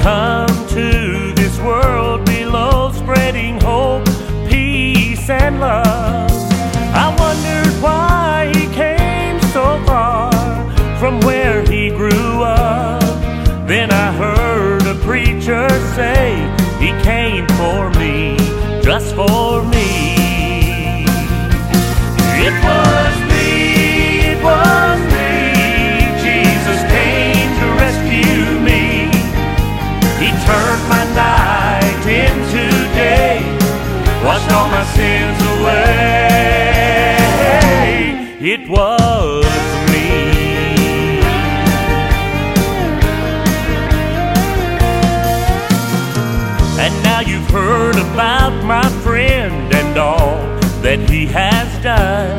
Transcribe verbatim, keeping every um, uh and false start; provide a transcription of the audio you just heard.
come to this world below, spreading hope, peace, and love. I wondered why he came so far from where he grew up. Then I heard a preacher say he came for me, just for me. It was me, it was me. Jesus came to rescue me. He turned my night into day, washed all my sins away. It was me. And now you've heard about my friend and all that he has done.